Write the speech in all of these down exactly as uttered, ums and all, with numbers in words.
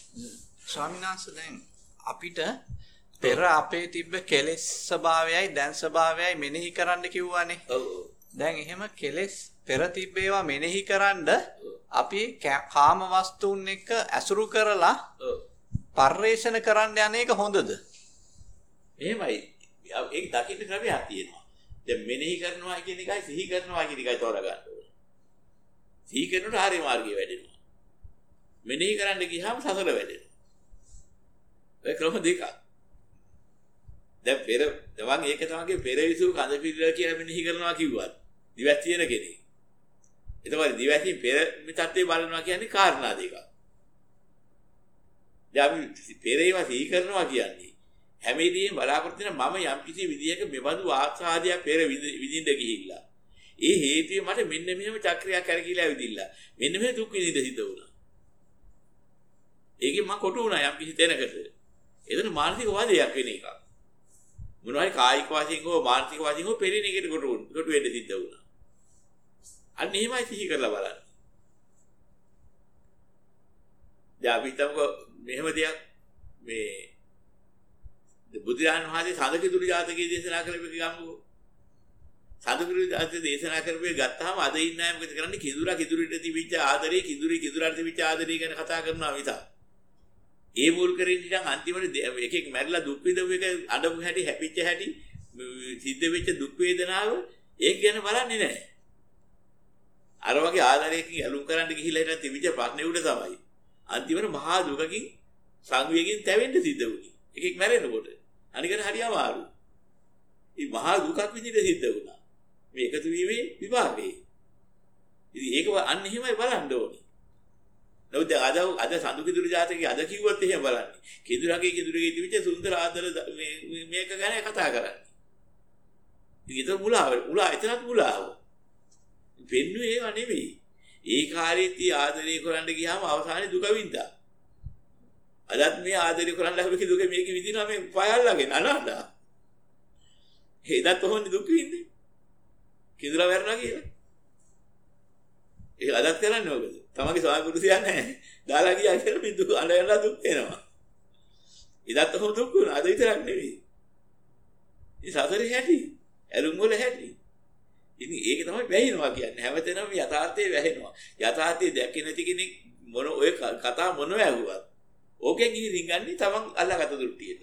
ස්වාමීන් වහන්සේ දැන් අපිට පෙර අපේ තිබ්බ කෙලෙස් ස්වභාවයයි දැන් ස්වභාවයයි මෙනෙහි කරන්න කිව්වානේ. ඔව්. දැන් එහෙම කෙලෙස් පෙර තිබ්බ ඒවා මෙනෙහි කරන්ඩ අපි කාම වස්තුන් එක්ක ඇසුරු කරලා පරිේෂණ කරන්න යන එක හොඳද? එහෙමයි. ඒක දකින්න ක්‍රමයක් තියෙනවා. දැන් මෙනෙහි කරනවා කියන එකයි සිහි කරනවා කියන එකයි තෝරගන්න ඕනේ. සිහි කරනකොට ආර්ය මාර්ගය වැඩෙනවා. මෙනෙහි කරන්න ගියාම සසල වැඩෙනවා. ඒ ක්‍රම දෙකක්. දැන් පෙර දවන් ඒක තමයි පෙර විසු කඳ පිළිල කියලා මෙනෙහි කරනවා කිව්වත් දිවස් තියෙන කෙනෙක්. එතකොට දිවසින් පෙර මිතත්වේ බලනවා කියන්නේ කාරණා දෙකක්. දැන් පෙර ඒවා සිහි කරනවා කියන්නේ හැමදේම බලාපොරොත්තු වෙන මම යම් කිසි විදියක මෙබඳු ආස්වාදයක් පෙර විඳින්න ගිහිල්ලා. ඒ හේතුව මට මෙන්න මෙහෙම චක්‍රයක් කරකිලා ඇවිදිලා. මෙන්න මේ දුක් විඳින්න සිද්ධ වුණා. ඒකෙන් මම කොටු වුණා යම් කිසි තැනකට. එතන මානසික වාදයක් වෙන එකක්. මොනවායි කායික වශයෙන් හෝ මානසික වශයෙන් හෝ පෙරෙන එකට කොටු කොටු වෙන්න සිද්ධ වුණා. අන්න එහෙමයි සිහි කරලා බලන්න. දැන් අපි තමක මෙහෙම දෙයක් මේ බුදුරජාණන් වහන්සේ සඳකිදුරු ජාතකයේ දේශනා කරපු ගම්මු. සඳකිදුරු ජාතකයේ දේශනා කරපුවේ ගත්තාම අද ඉන්න අය මොකද කරන්නේ? කිදුරා කිදුරිට තිබිච්ච ආදරේ කිදුරි කිදුරට තිබිච්ච ආදරේ ගැන කතා කරනවා විතර. ඒ මුල් කරගෙන ඉඳන් අන්තිමට එකෙක් මැරිලා දුක් විඳපු එක අඬපු හැටි හැපිච්ච හැටි සිද්ධ වෙච්ච දුක් වේදනාව ඒක ගැන බලන්නේ නැහැ. අර වගේ ආදරයකින් ඇලුම් කරන්න ගිහිල්ලා හිටන් තිබිච්ච ප්‍රශ්නේ උඩ තමයි. අන්තිමට මහා දුකකින් සංවේගයෙන් තැවෙන්න සිද්ධ වුණේ. එකෙක් මැරෙනකොට අනිකට හරි අමාරු. මේ මහා දුකක් විඳින්න සිද්ධ වුණා. මේ එකතු වීමේ විපාකේ. ඉතින් ඒක අන්න එහෙමයි බලන්න ඕනේ. නමුත් අද අද සඳුකිදුරු ජාතකයේ අද කිව්වොත් එහෙම බලන්නේ. කිදුරගේ කිදුරගේ තිබිච්ච සුන්දර ආදර මේ මේක ගැන කතා කරන්නේ. ඉතින් ඒක මුලාව. මුලා එතනත් මුලාව. වෙන්නේ ඒව නෙමෙයි. ඒ කාලේදී ආදරේ කරන්න ගියාම අවසානයේ දුක විඳා. අදත් මේ ආදරේ කරන්න හැබැයි දුක මේක විඳිනවා මේ පයල්ලාගෙන අනහදා. හේදත් කොහොමද දුක විඳින්නේ? කිදුරා වැරණා කියලා. ඒක අදත් කරන්නේ මොකද? තමන්ගේ ස්වාමි පුරුෂයා නැහැ. දාලා ගියා කියලා මේ දුක අඬලා දුක් වෙනවා. ඉදත් කොහොම දුක් වුණා? අද විතරක් නෙවෙයි. මේ සසරේ හැටි, ඇලුම් වල හැටි. ඉතින් ඒක තමයි වැහිනවා කියන්නේ. හැමතැනම යථාර්ථයේ වැහෙනවා. යථාර්ථයේ දැක්කේ නැති කෙනෙක් මොන ඔය කතා මොනව ඇහුවත් ඕකෙන් ඉහි රින්ගන්නේ තමන් අල්ලගත්ත දෘෂ්ටියට.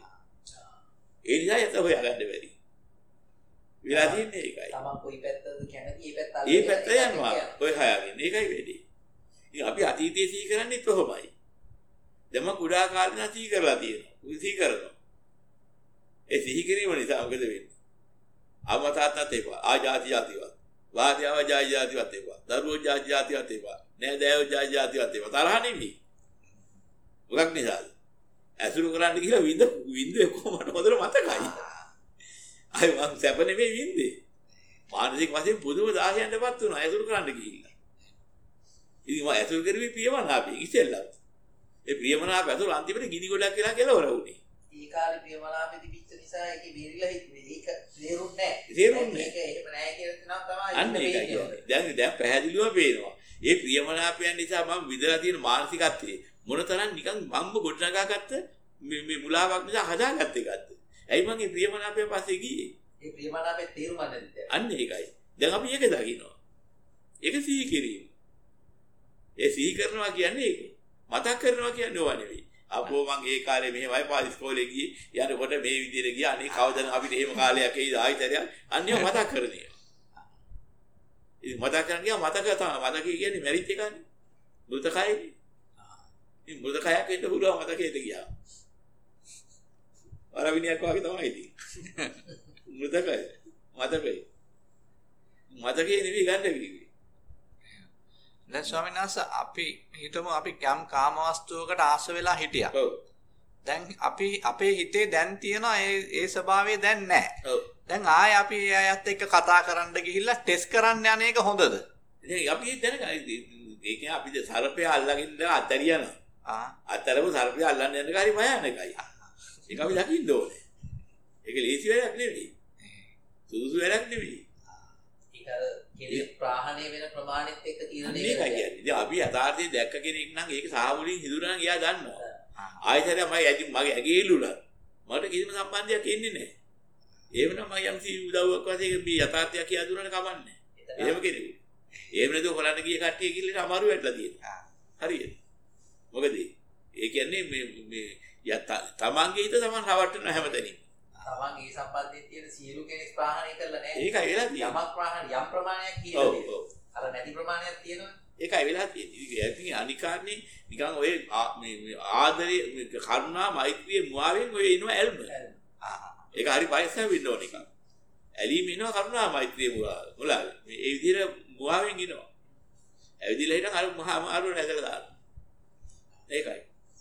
ඒ නිසා යත හොයාගන්න බැරි. විලා තියන්නේ ඒකයි. තමන් කොයි පැත්තද කැමති ඒ පැත්ත ඒ පැත්ත යනවා. ඔය හොයාගෙන. ඒකයි වෙන්නේ. ඉතින් අපි අතීතයේ සිහි කරන්නේ කොහොමයි? දැන් මම කුඩා කාලේ නම් සිහි කරලා තියෙනවා. සිහි කරනවා. ඒ සිහි කිරීම නිසා මොකද වෙන්නේ? ආමතාත්ත් ඒවා ආජාති ජාතිවත් වාද්‍යව ජාති ජාතිවත් ඒවා දරුවෝ ජාති ජාතිවත් ඒවා නෑදෑයෝ ජාති ජාතිවත් ඒවා තරහ නෙමෙයි මොකක් නිසාද ඇසුරු කරන්න ගිහලා විඳ විඳේ කොහොමද හොඳට මතකයි අය මං සැප නෙමෙයි විඳේ මානසික වශයෙන් පුදුම දාහයන්ටපත් වුණා ඇසුරු කරන්න ගිහිල්ලා ඉතින් මම ඇසුරු කරුවේ ප්‍රියමනාපී ඉතින්ලා ඒ ප්‍රියමනාප ඇසුරු අන්තිමට ගිනි ගොඩක් කියලා කෙලවර වුණේ ඒ කාලේ ප්‍රියමනාපෙදි පිච්ච නිසා ඒකේ බේරිලා හිටියේ ඒක තේරුන්නේ නැහැ තේරුන්නේ ඒක එහෙම නැහැ කියලා තමයි අන්න ඒකයි දැන් දැන් පැහැදිලිව පේනවා ඒ ප්‍රියමනාපයන් නිසා මම විදලා තියෙන මානසිකත්වයේ මොනතරම් නිකන් මම්ම ගොඩනගාගත්ත මේ මේ මුලාවක් නිසා හදාගත්ත එකක්ද ඇයි මම මේ ප්‍රියමනාපයෙන් පස්සේ ගියේ ඒ ප්‍රියමනාපේ තේරුම නැද්ද අන්න ඒකයි දැන් අපි ඒක දකිනවා ඒක සිහි කිරීම ඒ සිහි කරනවා කියන්නේ ඒක මතක් කරනවා කියන්නේ ඕවා නෙවෙයි අපෝ මං ඒ කාලේ මෙහෙමයි පාස් ඉස්කෝලේ ගියේ යනකොට මේ විදිහට ගියා අනේ කවදද අපිට එහෙම කාලයක් එයිද ආයිතරයක් අන්නේ මතක් කරන්නේ ඉතින් මතක් කරන් ගියා මතක තමයි මතක කියන්නේ මැරිච් එකනේ මෘතකයනේ ඉතින් මෘතකයක් වෙන්න පුළුවන් මතකයට ගියා වරවිනියක් වගේ තමයි ඉතින් මෘතකය මතකය මතකේ නෙවෙයි ගන්න කිව්වේ දැන් ස්වාමීන් වහන්සේ අපි හිතමු අපි යම් කාම වස්තුවකට ආස වෙලා හිටියා. ඔව්. දැන් අපි අපේ හිතේ දැන් තියෙන ඒ ඒ ස්වභාවය දැන් නැහැ. ඔව්. දැන් ආයේ අපි අයත් එක්ක කතා කරන්න ගිහිල්ලා ටෙස්ට් කරන්න යන එක හොඳද? ඉතින් අපි දැනගන්න ඒ කියන්නේ අපි සර්පය අල්ලගෙන අතරියන. ආ. අතරම සර්පය අල්ලන්න යන කාරි භයානකයි. ඒක අපි දකින්න ඕනේ. ඒක ලේසි වැඩක් නෙවෙයි. සුදුසු වැඩක් නෙවෙයි. කෙනෙක් ප්‍රාහණය වෙන ප්‍රමාණෙත් එක්ක තියෙන මේක කියන්නේ. ඉතින් අපි යථාර්ථයේ දැක්ක කෙනෙක් නම් ඒක සාහවුලින් හිදුරන ගියා දන්නවා. ආයතනය මම ඇදි මගේ ඇගේ ඉල්ලුණා. මට කිසිම සම්බන්ධයක් එන්නේ නැහැ. එහෙමනම් මම යම්සි උදව්වක් වශයෙන් මේ යථාර්ථය කියලා දුන්නාට කමන්නේ. එහෙම කෙනෙකුට. එහෙම නේද හොලන්න ගිය කට්ටිය කිල්ලට අමාරු වැටලා තියෙනවා. හරියද? මොකද ඒ කියන්නේ මේ මේ යත තමන්ගේ හිත තමන් රවට්ටන හැමතැනින්ම. තමන්ගේ සම්බන්ධයෙන් තියෙන සියලු කෙනෙක් ප්‍රහාණය කරලා නැහැ. ඒකයි වෙලා තියෙන්නේ. යමක් ප්‍රහාණය යම් ප්‍රමාණයක් කියලා තියෙනවා. අර නැති ප්‍රමාණයක් තියෙනවා. ඒකයි වෙලා තියෙන්නේ. ඉතින් අනිකාන්නේ නිකන් ඔය මේ ආදරේ කරුණා මෛත්‍රිය මුවාවෙන් ඔය එනවා ඇල්ම. ඒක හරි පයිසම් වෙන්න ඕන එකක්. ඇලීම එනවා කරුණා මෛත්‍රිය මුලාව. මේ ඒ විදිහට මුවාවෙන් එනවා. ඇවිදිලා හිටන් අර මහා අමාරු නැදලා දානවා. ඒකයි.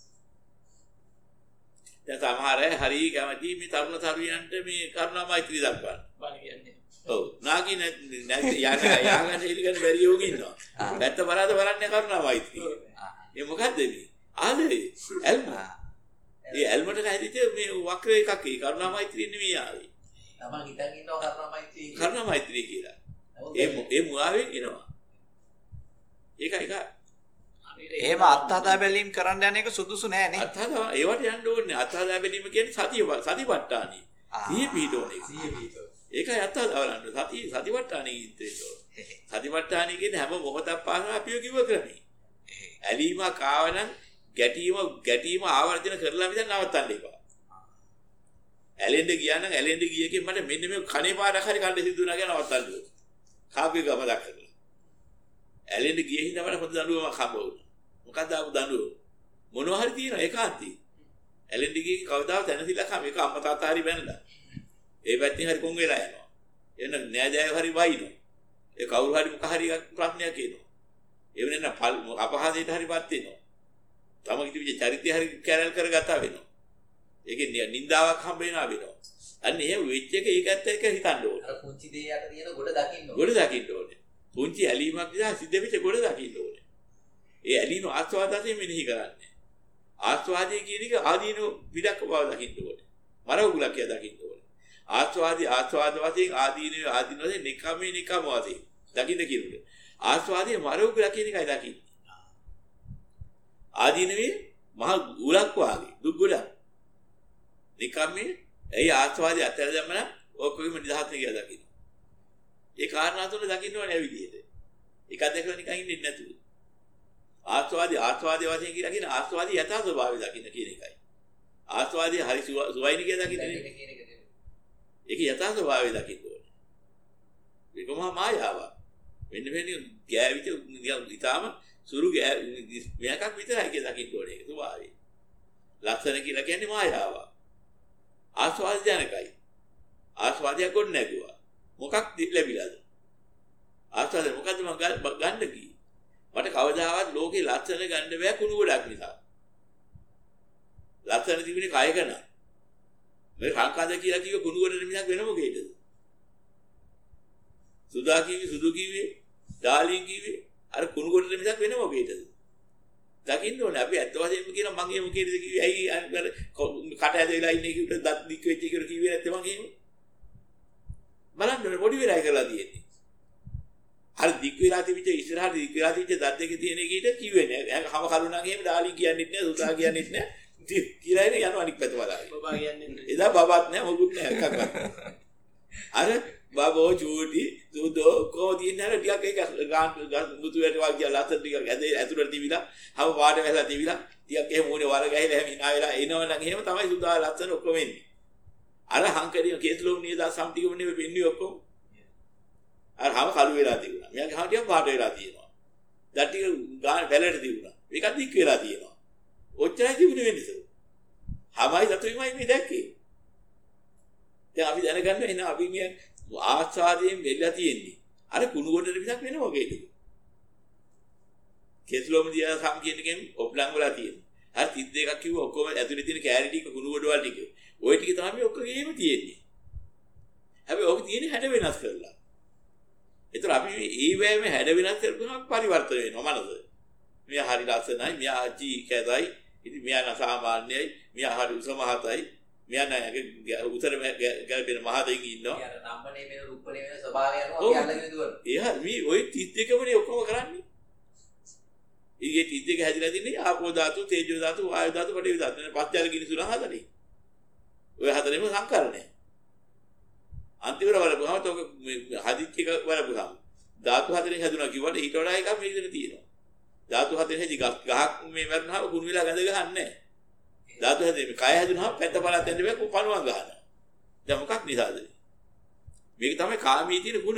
දැන් සමහර අය හරි කැමති මේ තරුණ තරුණියන්ට මේ කරුණා මෛත්‍රිය දක්වන්න. බණ කියන්නේ. ඔව්. නාකි නැති යාග යාගන ඉලිගන බැරි යෝගී ඉන්නවා. පැත්ත බලාද බලන්නේ කරුණා මෛත්‍රිය. ඒ මොකද්ද මේ? ආදරේ. ඇල්ම. ඒ ඇල්මට නැහිදිත මේ වක්‍ර එකක් ඒ කරුණා මෛත්‍රිය නෙමෙයි ආවේ. තමන් හිතන් ඉන්නවා කරුණා මෛත්‍රිය කියලා. කරුණා මෛත්‍රිය කියලා. ඒ ඒ මුවාවෙන් එනවා. ඒක එක එහෙම අත්හදා බැලීම් කරන්න යන එක සුදුසු නෑ නේ. අත්හදා ඒවට යන්න ඕනේ. අත්හදා බැලීම කියන්නේ සතිය සතිපට්ඨානෙ. සිහිය පිහිටෝනේ. සිහිය පිහිටෝ. ඒකයි අත්හදා බලන්න. සතිය සතිපට්ඨානෙ ඉද්දේතෝ. සතිපට්ඨානෙ කියන්නේ හැම මොහොතක් පාසම අපිව කිව්ව ක්‍රමේ. ඇලීමක් ආවනම් ගැටීම ගැටීම ආවර්ජන කරලා මිසක් නවත්තන්න එපා. ඇලෙන්න ගියා නම් ඇලෙන්න ගියකින් මට මෙන්න මේ කණේ පාරක් හරි කන්න සිදුුණා කියලා නවත්තන්න ඕනේ. කාපිය ගම දක්වලා. ඇලෙන්න ගිය හින්දා මට හොඳ දඬුවමක් හම්බ වුණා. මොකක්ද ආපු දඬුවම? මොනවා හරි තියෙනවා ඒකාන්තී. ඇලෙන්න ගියේ කවදාවත් දැනසිලා කම එක අම්මා තාත්තා හරි බැනලා. ඒ පැත්තෙන් හරි කොන් වෙලා යනවා. එන්න නෑදෑයෝ හරි වයින්නවා. ඒ කවුරු හරි මොක හරි ප්‍රශ්නයක් එනවා. ඒ වෙන අපහාසයට හරිපත් වෙනවා. තමගේ තිබිච්ච චරිතය හරි කැරල් කරගත්තා වෙනවා. ඒකේ නින්දාවක් හම්බ වෙනවා වෙනවා. අන්න එහෙම වෙච්ච එක ඒකත් එක්ක හිතන්න ඕනේ. අර පුංචි දේ යට තියෙන ගොඩ දකින්න ඕනේ. ගොඩ දකින්න ඕනේ. පුංචි ඇලීමක් නිසා සිද්ධ වෙච්ච ගොඩ දකින්න ඕනේ. ඒ ඇලීම ආස්වාදයෙන් මෙනෙහි කරන්නේ. ආස්වාදයේ කියන එක ආදීන විඩක් බව දකින්න ඕනේ. මර උගලක් කියලා දකින්න ඕනේ. ආස්වාදී ආස්වාද වශයෙන් ආදීන ආදීන වශයෙන් නිකම්මේ නිකම් වශයෙන් දකින්න කිරුනේ. ආස්වාදයේ මර උගලක් කියන එකයි දකින්නේ. ආදීනවේ මහ උලක් වාගේ දුක් ගොඩක්. නිකම්මේ ඒ ආස්වාදයේ අතර දැම්මම ඔක්කොගෙම නිදහස් කියලා දකින්න. ඒ කාරණා තුන දකින්න ඕනේ විදිහට. එකක් දැකලා නිකන් ඉන්නේ නැතුව. ආස්වාදී ආස්වාදී වශයෙන් කියලා කියන ආස්වාදී යථා ස්වභාවය දකින්න කියන එකයි. ආස්වාදී හරි සුවයින කියලා දකින්න නෙමෙයි. ඒක යථා ස්වභාවය දකින්න ඕනේ. ඒකම මායාවක්. වෙන්න වෙන්නේ ගෑවිත ඉතාලම සුරු ගෑ මෙයක් විතරයි කියලා දකින්න ඕනේ ඒක ස්වභාවය. ලක්ෂණ කියලා කියන්නේ මායාවක්. ආස්වාද ජනකයි. ආස්වාදයක් කොට නැගුවා. මොකක් ලැබිලාද? ආස්වාද මොකද්ද මම ගන්න කී? මට කවදාවත් ලෝකේ ලක්ෂණ ගන්න බෑ කුණු ගොඩක් නිසා. ලක්ෂණ තිබුණේ කයක නා. මේ කාංකාද කියලා කිව්ව කුණු ගොඩ මිසක් වෙන මොකේද? සුදා කිව්වේ සුදු කිව්වේ ඩාලින් කිව්වේ අර කුණු ගොඩ මිසක් වෙන මොකේද? දකින්න ඕනේ අපි ඇත්ත වශයෙන්ම කියන මම එහෙම කීයද කිව්වේ ඇයි අර කට ඇදලා ඉන්නේ කිව්වට දත් දික් වෙච්ච කියලා කිව්වේ නැත්නම් මම එහෙම බලන්න ඕනේ පොඩි වෙලයි කරලා තියෙන්නේ. අර දික් වෙලා තිබිච්ච ඉස්සරහට දික් වෙලා තිබිච්ච දත් දෙක තියෙන එකට කිව්වේ නෑ. එහෙනම් කම කරුණා ගේම ඩාලින් කියන්නෙත් නෑ සුදා කියන්නෙත් නෑ. කියලා ඉන්නේ යනවා අනික් පැත්ත බලන්න. බබා කියන්නේ නෑ. එදා බබාත් නෑ මොකුත් නෑ එකක්වත්. අර බබෝ චූටි සුදෝ කොහොදින් නේද ටිකක් ඒක ගාන මුතු වැට වගේ ලස්සන ටිකක් ඇදේ ඇතුළට තිබිලා හව වාඩ වෙලා තිබිලා ටිකක් එහෙම මොනේ වර ගහලා එහෙම hina වෙලා එනවනම් එහෙම තමයි සුදා ලස්සන ඔක්කොම එන්නේ. අර හංකරිය කේස්ලෝම් නියද සම් ටිකම නෙවෙයි වෙන්නේ ඔක්කොම. අර හව කළු වෙලා තිබුණා. මෙයාගේ හව ටිකක් පාට වෙලා තියෙනවා. දත් ටික ගාන වැලට තිබුණා. මේකත් දික් වෙලා තියෙනවා. ඔච්චරයි තිබුණේ වෙන්නේ. හවයි දතුයිමයි මේ දැක්කේ. දැන් අපි දැනගන්න එන අපි මේ ආස්වාදයෙන් වෙලා තියෙන්නේ. අර කුණු ගොඩට විසක් වෙන මොකේද? කේස්ලෝම් දියා සම් කියන එකෙන් ඔප්ලං වල තියෙනවා. අර තිස් දෙකක් කිව්ව ඔක්කොම ඇතුලේ තියෙන කැරි ටික කුණු ගොඩ වල ටික. ওই ටික තමයි ඔක්කොගේම තියෙන්නේ. හැබැයි ඔක තියෙන්නේ හැඩ වෙනස් කරලා. ඒතර අපි මේ වෑම හැඩ වෙනස් කරපුවම පරිවර්තන වෙනවා මනස. මෙයා හරි ලස්සනයි, මෙයා අජි කැතයි, ඉතින් මෙයා නසාමාන්‍යයි, මෙයා හරි උසමහතයි, මෙයා නෑ උතර ගැලපෙන මහතෙක් ඉන්නවා. යාර නම්බනේ වෙන රූපනේ වෙන ස්වභාවය අනුව අපි අල්ලගෙන දුවන. එහා මේ ওই තිස් දෙකමනේ ඔක්කොම කරන්නේ. ඊගේ තිත් දෙක හැදිලා තින්නේ ආපෝ ධාතු, තේජෝ ධාතු, වායු ධාතු, පඨවි ධාතු. පස්චාල කිනිසුලන් හතරේ. ඔය හතරෙම සංකරණය. අන්තිමට බලපුවම තෝක හදිච්ච එක බලපුවම ධාතු හතරෙන් හැදුනා කිව්වට ඊට වඩා එකක් මේකෙන් තියෙනවා. ධාතු හතරෙන් හැදි ගහක් මේ මරණාව කුණු වෙලා ගඳ ගහන්නේ නැහැ. ධාතු හතරෙන් කය හැදුනහම පැත්ත පළත් යන්න බෑ පණුවන් ගහනවා. දැන් මොකක් නිසාද? මේක තමයි කාමී තියෙන ගුණ.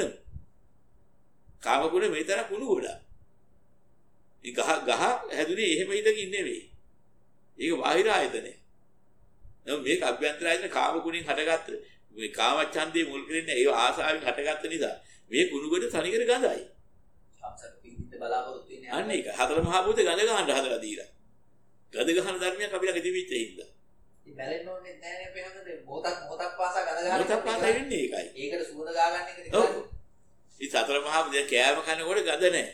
කාම ගුණ මේ තරම් කුණු ගොඩක්. මේ ගහ ගහ හැදුනේ එහෙම හිතකින් නෙවෙයි. ඒක බාහිර ආයතනය. නම මේක අභ්‍යන්තර ආයතන කාම ගුණෙන් හටගත්ත මේ කාමච්ඡන්දේ මුල් කරගෙන ඒ ආසාවෙන් හටගත්ත නිසා මේ කුණු ගොඩ තනිකර ගඳයි. අපසට පිළිඳ බලාපොරොත්තු වෙන්නේ අන්න ඒක හතර මහා භූත ගඳ ගහන්න හදලා දීලා. ගඳ ගහන ධර්මයක් අපි ළඟ තිබිච්ච හින්දා. ඉතින් බැලෙන්න ඕනේ නැහැ අපේ හදන්නේ මොහොතක් මොහොතක් පාසා ගඳ ගන්න. මොහොතක් පාසා වෙන්නේ ඒකයි. ඒකට සුවඳ ගා ගන්න එකද ඔව්. කරන්නේ. ඉතින් සතර මහා භූත කෑම කනකොට ගඳ නැහැ.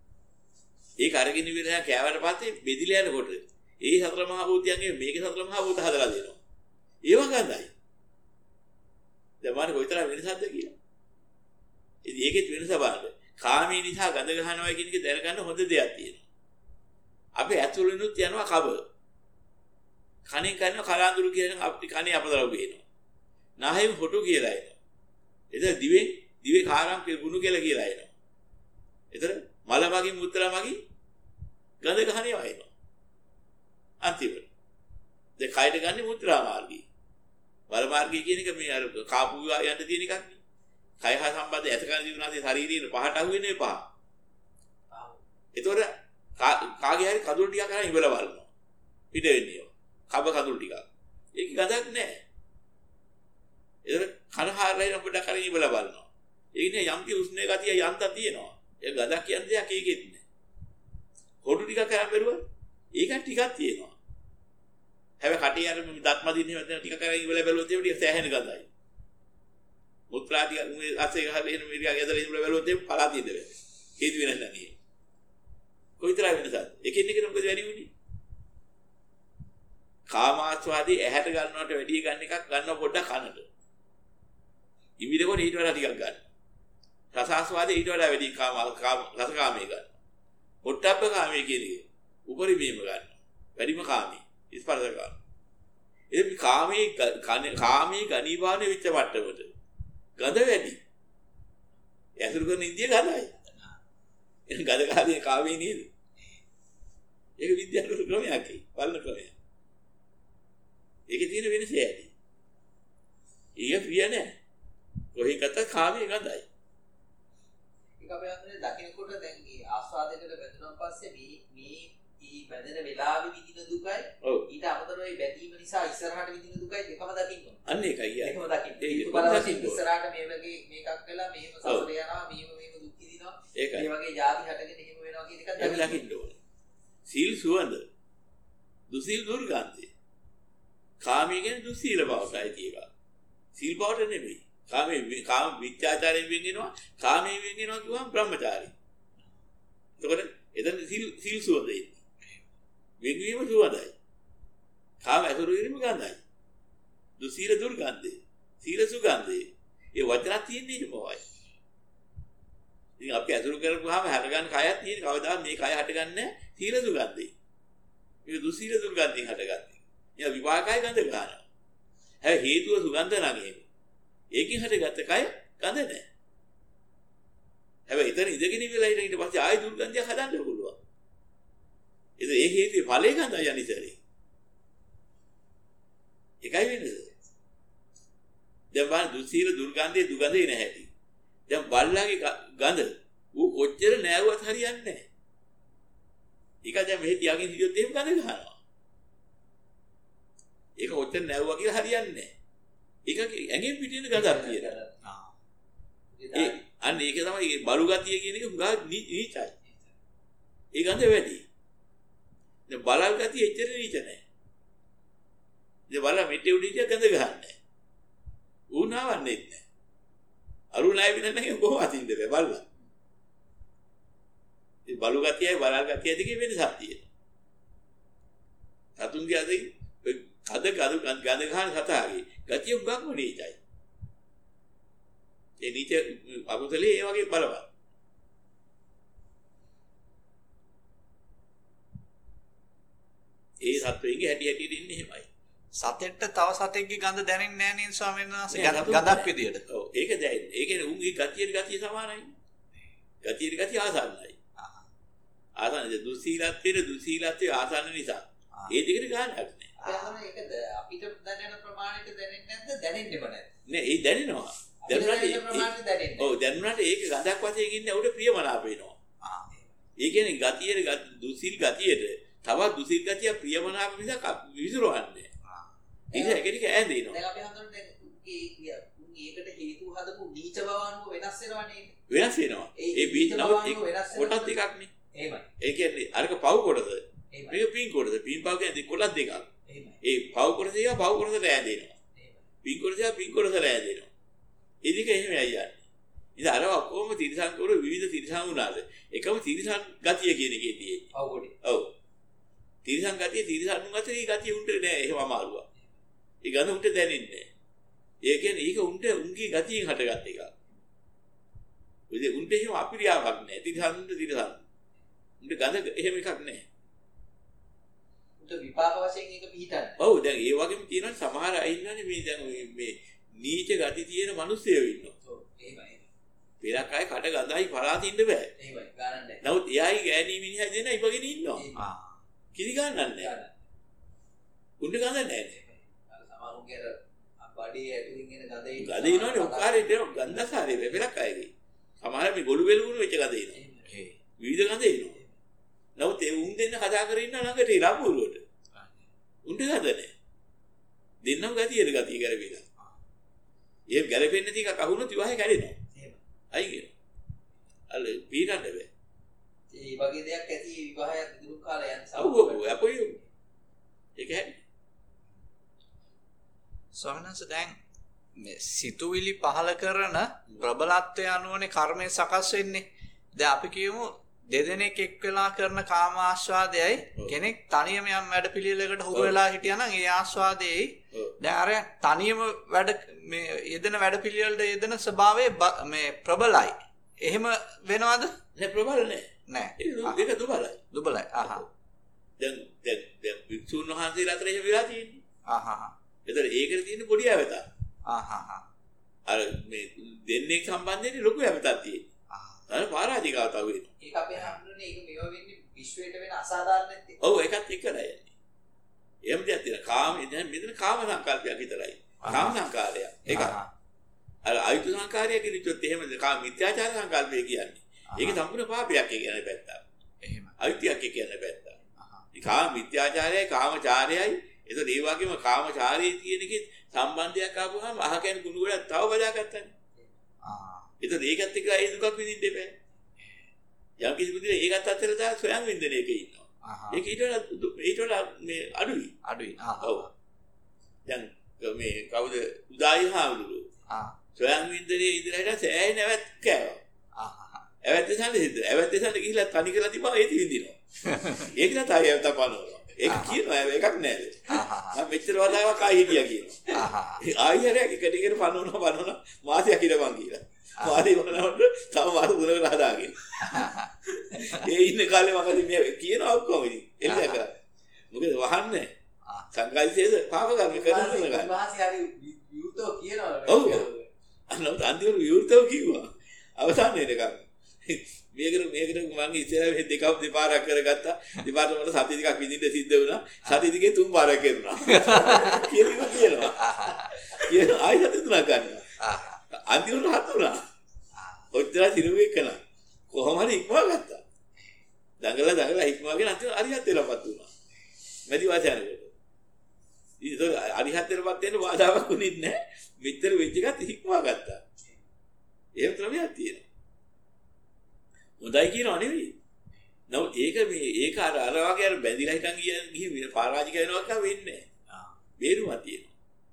ඒක අරගෙන ඉවරලා කෑවට පස්සේ බෙදිලා යනකොට ඒ සතර මහා භූතයන්ගේ මේකේ සතර මහා භූත හදලා දෙනවා. ඒව ගඳයි. දැන් මාන කොයිතරම් වෙනසක්ද කියලා. ඉතින් ඒකෙත් වෙනස බලන්න. කාමී නිසා ගඳ ගහනවා කියන එක දැනගන්න හොඳ දෙයක් තියෙනවා. අපි ඇතුළෙනුත් යනවා කබ. කණෙන් කරන කලාඳුරු කියන අපේ කණේ අපදරව ගේනවා. නාහෙන් හොටු කියලා එනවා. එතන දිවෙන් දිවේ කාරම් ගුණ කියලා කියලා එනවා. එතන මල මගින් මුත්‍රා මගින් ගඳ ගහන්නේ වයින්නවා. අන්තිමට දැන් කයට ගන්න මුත්‍රා මාර්ගය. මල මාර්ගය කියන එක මේ අර කාපු යන්න තියෙන එකක් නේ. කය හා සම්බන්ධ ඇතකන ජීවනාසේ ශාරීරික පහට අහු වෙන්නේ පහ. ඒතොර කාගේ හරි කඳුළු ටිකක් කරන් ඉවල බලනවා. පිට වෙන්නේ. කබ කඳුළු ටිකක්. ඒක ගඳක් නැහැ. ඒතොර කන හාරලා පොඩක් කරන් ඉවල බලනවා. ඒ කියන්නේ යම් කි උස්නේ ගතිය යන්තම් තියෙනවා. ඒ ගඳක් කියන්නේ දෙයක් ඒකෙත් නැහැ. හොටු ටිකක් කරන් බැලුවා. ඒක ටිකක් තියෙනවා. හැබැයි කටේ අර දත් මදින්නේ නැත්නම් ටික කරන් ඉවල බැලුවොත් ඒක ටික සෑහෙන ගඳයි. මුත්‍රා ටික මේ අසේ ගහලා එන මේ ටික ඇදලා ඉවල බැලුවොත් ඒක පලා තියෙද වෙන්නේ. හේතු වෙනස් නැහැ. කොයිතරම් වෙනසද? එකින් එකට මොකද වැඩි වුනේ? කාමාස්වාදී ඇහැට ගන්නවට වැඩි ගන්න එකක් ගන්නව පොඩ්ඩක් කනට. ඉමිරකොට ඊට වඩා ටිකක් ගන්න. රසාස්වාදී ඊට වඩා වැඩි කාම රසකාමී ගන්න. පොට්ටබ්බ කාමී කියන එක උපරිමයෙන්ම ගන්න. වැඩිම කාමී ස්පර්ශ ගන්න. ඒ කාමී කාමී ගණීභාවනේ විච්ච මට්ටමට ගඳ වැඩි. ඇසුරු කරන ඉන්දිය ගඳයි. එන ගඳ කාමී කාමී නේද? ඒක විද්‍යාත්මක ක්‍රමයක් ඒ. බලන ක්‍රමයක්. ඒකේ තියෙන වෙනස ඇති. ඊය ප්‍රිය නැහැ. කොහේ ගත කාමී ගඳයි. ඒක අපි හඳුනේ දකින්නකොට දැන් මේ ආස්වාදයකට වැදුනන් පස්සේ මේ මේ ඊ බැඳෙන වෙලාවෙ විඳින දුකයි ඊට අමතරව මේ බැඳීම නිසා ඉස්සරහට විඳින දුකයි දෙකම දකින්න ඕන. අන්න ඒකයි කියන්නේ. ඒකම දකින්න. ඒක බලවත් ඉස්සරහට මේ වගේ මේකක් වෙලා මෙහෙම සසර යනවා මෙහෙම මෙහෙම දුක් විඳිනවා. මේ වගේ જાති හටගෙන එහෙම වෙනවා කියන එකත් දකින්න ඕනේ. සීල් සුවඳ. දුසීල් දුර්ගන්ධය. කාමී කියන්නේ දුසීල බවටයි තියෙනවා. සීල් බවට නෙමෙයි. කාමී කාම විචාචාරයෙන් වෙන්නවා කාමයෙන් වෙන්නවා කියවම බ්‍රහ්මචාරී. එතකොට එතන සීල් සීල් සුවඳයි. වෙන්වීම සුවඳයි. කාම ඇසුරු වීම ගඳයි. දුසීල දුර්ගන්ධය. සීල සුගන්ධය. ඒ වචන තියෙන්නේ මොකයි? ඉතින් අපි ඇසුරු කරපුවාම හටගන්න කයත් තියෙන කවදාවත් මේ කය හටගන්නේ සීල සුගන්ධය. මේ දුසීල දුර්ගන්ධයෙන් හටගන්නේ. එයා විපාකයි ගඳ ගන්නවා. හැබැයි හේතුව සුගන්ධ නැගෙන්නේ. ඒකෙන් හටගත්ත කය ගඳ නැහැ. හැබැයි එතන ඉඳගෙන ඉවලා ඊට පස්සේ ආයෙ දුර්ගන්ධයක් හදන්න පුළුවන්. ඒක ඒ හේතුවේ ඵලයේ ගඳයි අනිතරේ. ඒකයි වෙන්නේ. දැන් බලන්න දුසීල දුර්ගන්ධයේ දුගඳේ නැහැ. දැන් බල්ලාගේ ගඳ ඌ කොච්චර නෑවුවත් හරියන්නේ නැහැ. ඒක දැන් මෙහෙ තියාගෙන හිටියොත් එහෙම ගඳ ගන්නවා. ඒක කොච්චර නෑවුවා කියලා හරියන්නේ නැහැ. ඒක ඇඟෙන් පිටින් ගඳක් තියෙනවා. ආ. ඒ අන්න ඒක තමයි බලු ගතිය කියන එක හුඟා නීචයි. ඒ ගඳ වැඩි. දැන් බලල් ගතිය එච්චර නීච නැහැ. ඉතින් බලලා මෙට්ටේ උඩින් ගඳ ගහන්නේ. ඌ නාවන්නේ නැහැ. අරු ණය වින නැහැ කොහොම අතින්ද බලලා. ඒ බලු ගතියයි බලල් ගතිය දෙකේ වෙනසක් තියෙනවා. සතුන්ගේ අදින් අද ගඳ ගඳ ගහන සතාගේ ගතිය උගක්ම නීචයි. ඒ නීච අකුසලේ ඒ වගේ බලවත්. ඒ සත්වයන්ගේ හැටි හැටි ඉන්නේ එහෙමයි. සතෙන්ට තව සතෙක්ගේ ගඳ දැනෙන්නේ නැහැ නේද ස්වාමීන් වහන්සේ? ගඳක් විදියට. ඔව් ඒක දැනෙන්නේ. ඒ කියන්නේ උන්ගේ ගතියට ගතිය සමානයි. ගතියට ගතිය ආසන්නයි. ආසන්න දුස්සීලත්වයේ දුස්සීලත්වයේ ආසන්න නිසා. ඒ දෙකට ගානක් නැහැ. ආසන්න ඒකද අපිට දැනෙන ප්‍රමාණයට දැනෙන්නේ නැද්ද? දැනෙන්නේම නැද්ද? නෑ ඒ දැනෙනවා. දැනුණාට ඔව් දැනුණාට ඒක ගඳක් වශයෙන් ඉන්නේ උඩ ප්‍රියමනාප වෙනවා. ආ ඒ කියන්නේ ගතියේ දුස්සීල් ගතියට තවත් දුස්සීල් ගතිය ප්‍රියමනාප නිසා විසිරවන්නේ. ආ ඒක ඒකෙනික ඈඳිනවා. දැන් අපි හඳුනන දැන් ඒකට හේතු හදපු නීච බව අනුව වෙනස් වෙනවා නේද? වෙනස් වෙනවා. ඒ බීජ නම කොටස් දෙකක් නේ. එහෙමයි. ඒ කියන්නේ අරක පව් කොටද? මේක පින් කොටද? පින් පව් කියන්නේ කොටස් දෙකක්. එහෙමයි. ඒ පව් කොටස එක පව් කොටසට ඈඳිනවා. එහෙමයි. පින් කොටස එක පින් කොටසට ඈඳිනවා. ඒ දෙක එහෙමයි යන්නේ. ඉතින් අර ඔක්කොම තිරසං කවර විවිධ තිරසං වුණාද? එකම තිරසං ගතිය කියන එකේ තියෙන්නේ. ඔව් කොටි. ඔව්. තිරසං ගතිය තිරසං ගතිය ඒ ගතිය උන්ට නෑ එහෙම අමාරුවක්. ඒ ගඳ උන්ට දැනෙන්නේ නෑ. ඒ කියන්නේ ඒක උන්ට උන්ගේ ගතියෙන් හටගත් එකක්. ඉතින් උන්ට එහෙම අපිරියාවක් නෑ. තිරසං උන්ට තිරසං. උන්ට ගඳ එහෙම එකක් නෑ. උන්ට විපාක වශයෙන් ඒක පිළිටන්නේ. ඔව් දැන් ඒ වගේම තියෙනවා සමහර අය ඉන්නනේ මේ දැන් මේ නීච ගති තියෙන මිනිස්සුයෝ ඉන්නවා. ඔව් එහෙමයි. පෙරක් අය කට ගඳයි පරාත ඉන්න බෑ. එහෙමයි ගානක් නැහැ. නමුත් එයායි ගෑණී මිනිහා දෙන ඉපගෙන ඉන්නවා. ආ. කිරි ගන්නක් නැහැ. උන්ට ගඳ නැහැ. අර සමහරුන්ගේ අර බඩේ ඇතුලින් එන ගඳ ඉන්න. ගඳ ඉන්නවනේ ඔක්කාරේ දෙන ගන්ධසාරේ පෙරක් අයගේ. සමහර මේ ගොළු වෙලුණු වෙච්ච ගඳ එනවා. ඒ විවිධ ගඳ එනවා. නමුත් ඒ උන් දෙන්න කතා කර ඉන්න ළඟට ඉරාපුරුවට. උන්ට ගඳ නැහැ. දෙන්නම ගතියේ ගතිය කරවිලා. ඒ ගැලපෙන්නේ නැති එකක් අහුනොත් විවාහය කැඩෙනවා. එහෙම. අයි කියන. අර පීනන්න බෑ. ඒ වගේ දෙයක් ඇති විවාහයක් දිනු කාලය යන සමහර. ඔව් ඔව් අපොයි. ඒක හැටි. ස්වාමීනන්ස දැන් මේ සිතුවිලි පහල කරන ප්‍රබලත්වය අනුවනේ කර්මය සකස් වෙන්නේ. දැන් අපි කියමු දෙදෙනෙක් එක් වෙලා කරන කාම ආස්වාදයයි කෙනෙක් තනියම යම් වැඩ පිළිවෙලකට හුරු වෙලා හිටියා නම් ඒ ආස්වාදයේයි දැන් අර තනියම වැඩ මේ යෙදෙන වැඩ පිළිවෙලට යෙදෙන ස්වභාවය මේ ප්‍රබලයි. එහෙම වෙනවද? නෑ ප්‍රබල නෑ. නෑ. ඒක දුබලයි. දුබලයි. ආහා. දැන් දැන් දැන් විසුණු වහන්සේලා අතර එහෙම වෙලා තියෙන්නේ. ආහා. ඒතර ඒකට තියෙන පොඩි අවතක්. ආහා. අර මේ දෙන්නේ සම්බන්ධයෙන් ලොකු අවතක් තියෙන්නේ. අර පරාජිකාව තව වෙනවා. ඒක අපේ හඳුනන්නේ ඒක මේව වෙන්නේ විශ්වයට වෙන අසාධාරණත් එක්ක. ඔව් ඒකත් එක්කලා යන්නේ. එහෙම දෙයක් තියෙන කාම දැන් මෙතන කාම සංකල්පයක් විතරයි. කාම සංකාරය. ඒක. අර අයුතු සංකාරය කියනොත් එහෙමද කාම මිත්‍යාචාර සංකල්පය කියන්නේ. ඒක සම්පූර්ණ පාපයක් කියන පැත්ත. එහෙම. අයුතියක් කියන පැත්ත. ඒ කාම මිත්‍යාචාරයයි කාමචාරයයි ඒක ඒ වගේම කාමචාරයේ තියෙන එකේ සම්බන්ධයක් ආපුවාම අහකෙන් කුණු ගොඩක් තව බදාගත්තනේ. ඒතර ඒකත් එක්ක ඒ දුකක් විඳින්න එපා. යම් කිසි විදිහට ඒකත් අතර දා සොයන් විඳින එකේ ඉන්නවා. ඒක ඊට වඩා ඊට වඩා මේ අඩුයි. අඩුයි. ආ. ඔව්. දැන් මේ කවුද උදායි හාමුදුරුවෝ. ආ. සොයන් විඳිනේ ඉඳලා සෑය නැවත් කෑවා. ආ. ඇවැත් දෙසන්න හිට. ඇවැත් දෙසන්න ගිහිල්ලා තනි කරලා තිබා ඒත් විඳිනවා. ඒක නෑ තායි ඇවත පනවනවා. ඒක කියනවා එකක් නෑ. ආ. මම මෙච්චර වතාවක් ආයි හිටියා කියනවා. ආ. ආයි හැරයක් එකට එකට පනවනවා පනවනවා මාසයක් ඉඳපන් කියලා. මාරේ වුණාට තව මාස තුනකට හදාගෙන. ඒ ඉන්න කාලේ මම මේ කියනවා ඔක්කොම ඉතින් එල්ල කරා. මොකද වහන්නේ. සංගායිසේද පාප කර්ම කරනවා නේද? වාසි හරි විවෘතව කියනවා. ඔව්. අන්නත් අන්තිමට විවෘතව කිව්වා. අවසානයේ දෙකක්. මේකට මේකට මම ඉස්සෙල්ලා මේ දෙකක් දෙපාරක් කරගත්තා. දෙපාරට මට සති ටිකක් විඳින්න සිද්ධ වුණා. සති ටිකේ තුන් පාරක් කරනවා. කියලා කියනවා. කියන ආයෙ සති තුනක් ගන්නවා. අන්තිමට හත් වුණා. ඔච්චර සිරුවේ කළා. කොහොම හරි ඉක්මවා ගත්තා. දඟල දඟල ඉක්මවාගෙන අන්තිමට අරිහත් වෙලාපත් වුණා. මැදි වාචාරකට. ඉතින් අරිහත් වෙලාපත් වෙන්න බාධාවක් වුණේ නැහැ. මෙච්චර වෙච්ච එකත් ඉක්මවා ගත්තා. එහෙම ක්‍රමයක් තියෙනවා. හොඳයි කියනවා නෙවෙයි. නමුත් ඒක මේ ඒක අර අර වගේ අර බැඳිලා හිටන් ගිහින් ගිහින් පරාජික වෙනවා කියලා වෙන්නේ නැහැ. ආ. බේරුමක් තියෙනවා.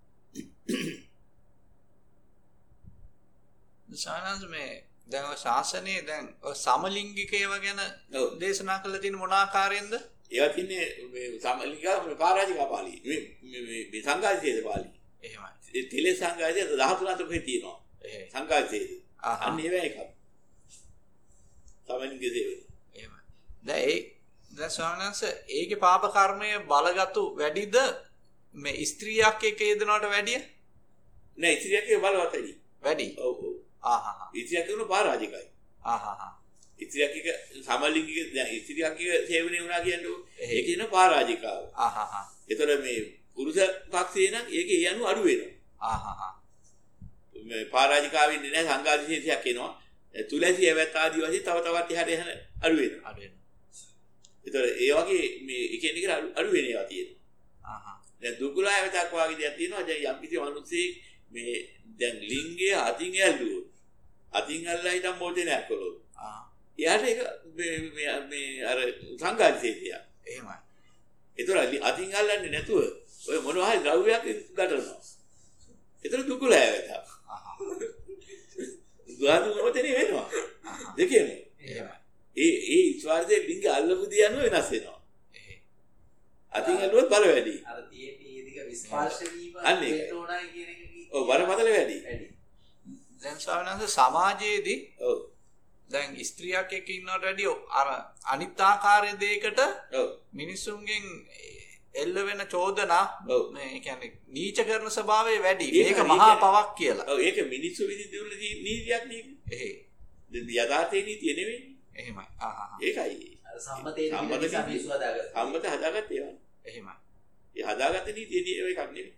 සානන්ද මේ දැන් ශාසනයේ දැන් සමලිංගිකයව ගැන දේශනා කළ තියෙන මොන ආකාරයෙන්ද? ඒවා තින්නේ මේ සමලිංගිකා මේ පරාජිකා පාළි. මේ මේ මේ සංඝාසීද පාළි. එහෙමයි. ඒ තිලේ සංඝාසීද දහතුන අතරේ තියෙනවා. එහෙයි. සංඝාසීද. අන්න ඒවා එකක්. සමලිංගිකේ එහෙමයි. දැන් ඒ දැන් ස්වාමීන් වහන්සේ ඒකේ පාප කර්මය බලගතු වැඩිද මේ ස්ත්‍රියක් එක්ක යෙදෙනවට වැඩිය? නෑ ස්ත්‍රියක් එක්ක බලවත් වැඩි. වැඩි. ඔව් ඔව්. ආහා. ස්ත්‍රියක් එක්ක පරාජිකයි. ආහා. ස්ත්‍රියක් එක්ක සමලිංගික දැන් ස්ත්‍රියක් එක්ක සේවනය වුණා කියන්නේ ඒක කියන පරාජිකාව. ආහා. ඒතර මේ පුරුෂ පක්ෂේ නම් ඒකේ ඒ අනු අඩු වෙනවා. ආහා. මේ පරාජිකාවෙ ඉන්නේ නැහැ සංඝාධිශේෂයක් එනවා. තුලසි එවත් ආදී වශයෙන් තව තවත් එහාට යන අඩු වෙනවා. අඩු වෙනවා. ඒතර ඒ වගේ මේ එකින් එකට අඩු වෙන ඒවා තියෙනවා. ආහා. දැන් දුකුලා එවතක් වගේ දෙයක් තියෙනවා. දැන් යම් කිසි මිනිස්සෙක් මේ දැන් ලිංගය අතින් ඇල්ලුවොත් අතින් අල්ලලා හිටන් මොදෙනයක් කළොත්. ආ. එයාට ඒක මේ මේ අර සංඝාධිශේෂය. එහෙමයි. ඒතර අතින් අල්ලන්නේ නැතුව ඔය මොනවා හරි ද්‍රව්‍යයක් ගටනවා. ඒතර දුකුලා එවතක්. ආහා. දුආදු මොතේ වෙනවා. දෙකේම. එහෙමයි. ඒ ඒ ස්වර්ගයේ ලිංග අල්ලපු දියano වෙනස් වෙනවා. අතින් ඇල්ලුවොත් බල වැඩි. අර තියෙන්නේ ඒ දිග විස්පර්ශ වීම අන්නේ. වෙන්න ඕනයි කියන එක කි- ඔව් බරපතල වැඩි. වැඩි. දැන් ස්වාමීන් වහන්සේ සමාජයේදී ඔව්. දැන් ස්ත්‍රියක් එක්ක ඉන්නවට වැඩිය අර අනිත් ආකාරයේ දෙයකට ඔව්. මිනිසුන්ගෙන් එල්ල වෙන චෝදනා ඔව්. මේ කියන්නේ නීච කරන ස්වභාවය වැඩි. ඒක මේක හරි, මහා ඒක- පවක් කියලා. ඔව් ඒක මිනිස්සු විදිහට නීතියක් නෙමෙයි. එහේ. දැන් යථාර්ථයේ නීතිය නෙමෙයි. එහෙමයි. ආහා. ඒකයි. අර සම්මතයේ සම්මත නිසා නීතිය. මිනිස්සු හදාගත්තා. සම්මත හදාගත්ත ඒවා. එහෙමයි. ඒ හදාගත්ත නීතිය නේ ඔය එකක් නෙමෙයි.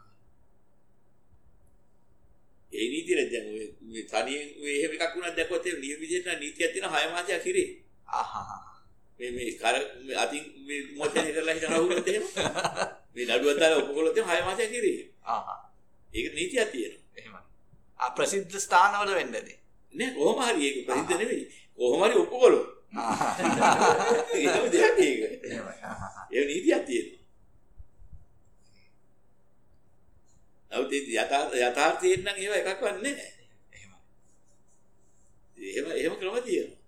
ඒ නීතිය දැන් ඔය මේ තනියෙන් ඔය එහෙම එකක් වුණා දැක්කොත් ඒ නියම විදිහට නීතියක් තියෙන හය මාසයක් ඉරේ. ආහා. මේ මේ කර මේ අතින් මේ මොකද කරලා හිටන රහුලත් එහෙම. මේ නඩුවක් දාලා ඔපකොලොත් එහෙම හය මාසයක් ඉරේ. ආහා. ඒක නීතියක් තියෙනවා. එහෙමයි. ආ ප්‍රසිද්ධ ස්ථානවල වෙන්නද? නෑ කොහොම හරි ඒක ප්‍රසිද්ධ නෙමෙයි. කොහොම හරි ඔපකොලොත්. ආහා. ඒක දෙයක් ඒක. එහෙමයි. ආහා. ඒ නීතියක් තියෙනවා. අවුත් ඒ යථා යථාර්ථයෙන් නම් ඒව එකක්වත් නැහැ. එහෙමයි. එහෙම එහෙම ක්‍රම තියෙනවා.